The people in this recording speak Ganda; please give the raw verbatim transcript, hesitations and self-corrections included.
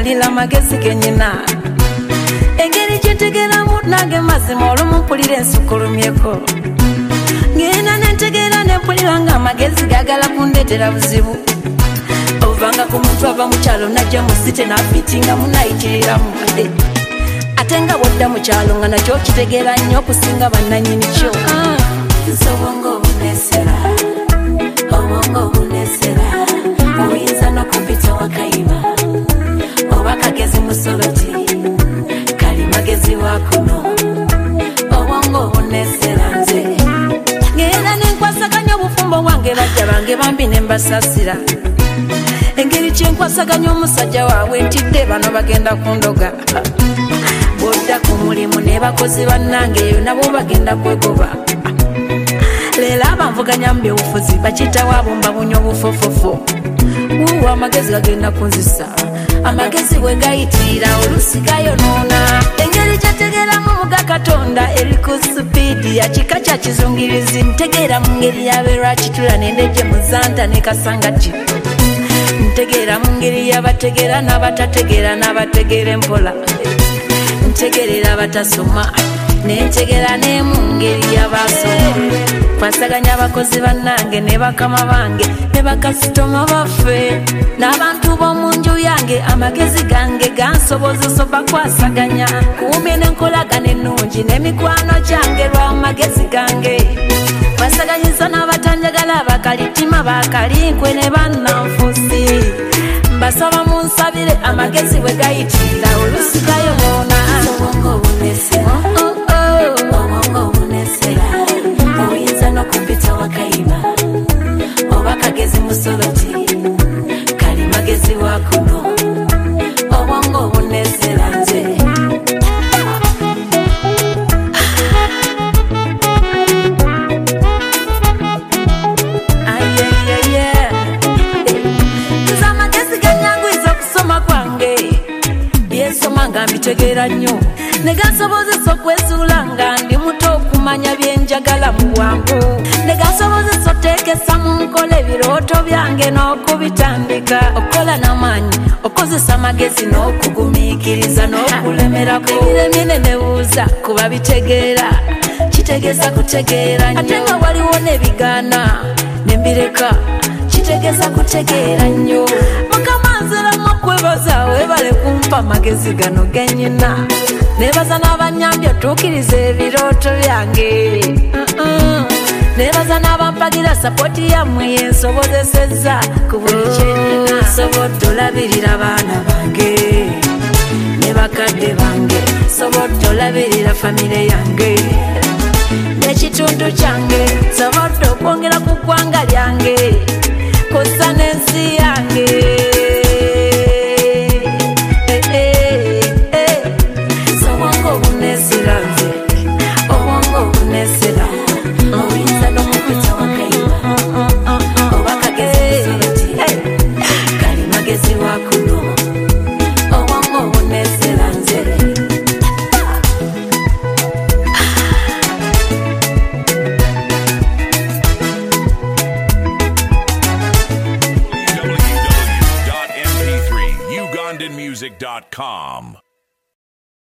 mulila magezi genyina engeri gyentegeramu nange mazima olumu mpulira ensukulumyeko ngenda nentegera nempulira nga amagezi gagala kundetera buzibu ovanga ku muntu ava mu kyalo najja mu site n'afitinga munayitiriramu ate nga bwodda mu kyalo nga nakyo kitegeera nnyo okusinga bannanyini kyo nsobonga obunesera obonga obunesera oyinza n'okupita wakayiba oba kagezi musoloti kali magezi wakuno obonga obunesera nze ngenda nenkwasaganya obufumbo bwange bajja bange bambi nembasasira engeri kyenkwasaganya omusajja waabwe ntidde bano bagenda kundoga bodda ku mulimu ne bakozi bannange eyo nabo bagenda kwegoba leero abanvuganya mu byobufuzi bakiyita waabo mbabunya obufofofo wuuwo amagezi gagenda kunzisa amagezi bwe gayitirira olusi gayonoona engeri gyetegeeramu muga katonda eri ku supiidi ya kika kya kizungirizi ntegeera mu ngeri yabe lwakitula nendejje muzanta ne kasangati ntegeera mu ngeri yabategeera n'abatategeera n'abategeera empola ntegerera abatasoma nentegeera ne mu ngeri y'abasoma kwasaganya abakozi bannange ne bakama bange ne bakasitoma baffe n'abantu b'omu nju yange amagezi gange gansobozesa bakwasaganya kuumye n'enkolagana ennungi n'emikwano gyange lw'amagezi gange kwasaganyiza n'abatanjagala bakalitima bakalinkwe ne bannanfuusi mbasaba munsabire amagezi bwe gayitirira olusi gayonoona obonga obunesera obonga obunesera oyinza n'okupita wakayiba oba kagezi musoloti kali magezi wakuno obonga obunesera nze nga mbitegeera nnyo ne gasobozesa okwezuula nga ndi muto okumanya byenjagala mu bwangu ne gasobozesa oteekesa mu nkola ebirooto byange n'okubitandika okukola n'amaanyi okozesa amagezi n'okugumiikiriza n'okulemerako ebiremye ne nebuuza kuba bitegeera kitegeeza kutegeera nnyo ate nga waliwo n'ebigaana ne mbireka kitegeeza kutegeera nnyo mukama nziramu okwebaza webale kumpa amagezi gano genyina nebaza n'abanyambye otuukiriza ebirooto byange nebaza n'abampagira sapoti yammwe yensobozesezza ku buli kyenyina sobodde olabirira baana bange ne bakadde bange sobodde olabirira famire yange n'ekitundu kyange sobodde okwongera ku ggwanga lyange kosa n'ensi yange sobonga obunesera nze obonga obunesera oyinza n'omupita wakayiba oba kagezi musoloti kali magezi wakuno obonga obunesera nze music dot com